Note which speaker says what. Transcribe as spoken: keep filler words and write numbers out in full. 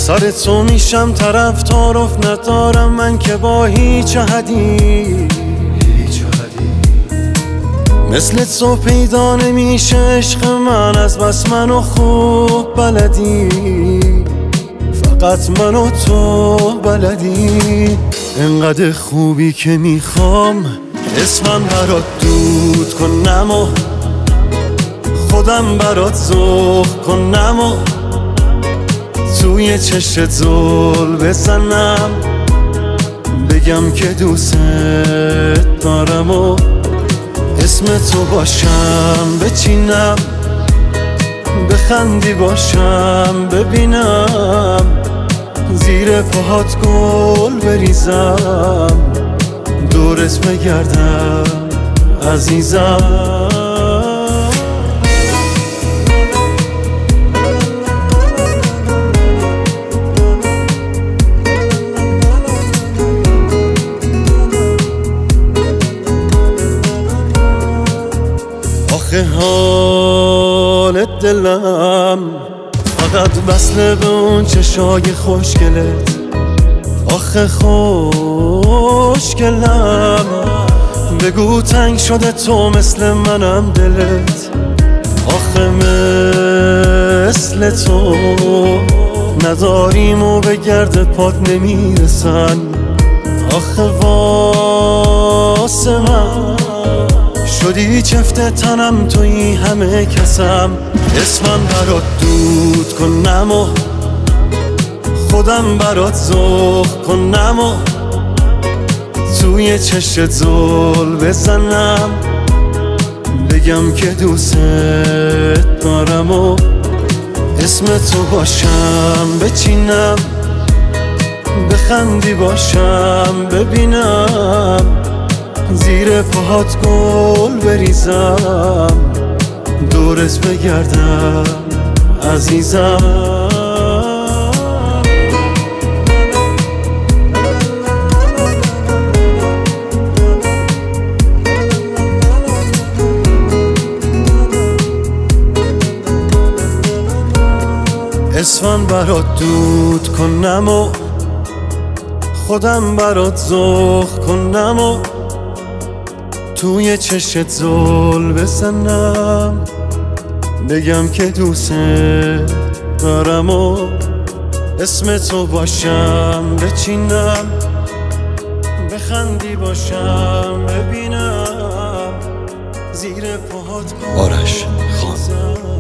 Speaker 1: سر تو میشم طرفدار ندارم من که با هیچ احدی مثل تو پیدا نمیشه عشق من از بس منو خوب بلدی فقط من و تو بلدی انقدر خوبی که میخوام اسمم برات دود کنم و خودم برات ذوق کنم و توی چشت زل بزنم بگم که دوست دارم و اسم تو باشم بچینم بخندی باشم ببینم زیر پاهات گل بریزم دورت بگردم عزیزم آخه حال دلم فقط وصله به اون چشای خوشگلت آخه خوشگلم بگو تنگ شده تو مثل منم دلت آخه مثل تو نداریم و به گرد پات نمیرسن آخه واسه من شدی چفت تنم توی همه کسم اسمم برات دود کنم و خودم برات ذوق کنم و توی چشت زل بزنم بگم که دوست دارم و اسم تو باشم بچینم بخندی باشم ببینم زیر پاهات گل بریزم دورت بگردم عزیزم اسمم برات دود کنم و خودم برات ذوق کنم و توی چشت زل بزنم بگم که دوست دارم و اسم تو باشم بچینم بخندی باشم ببینم زیر پاهات
Speaker 2: آرش خان.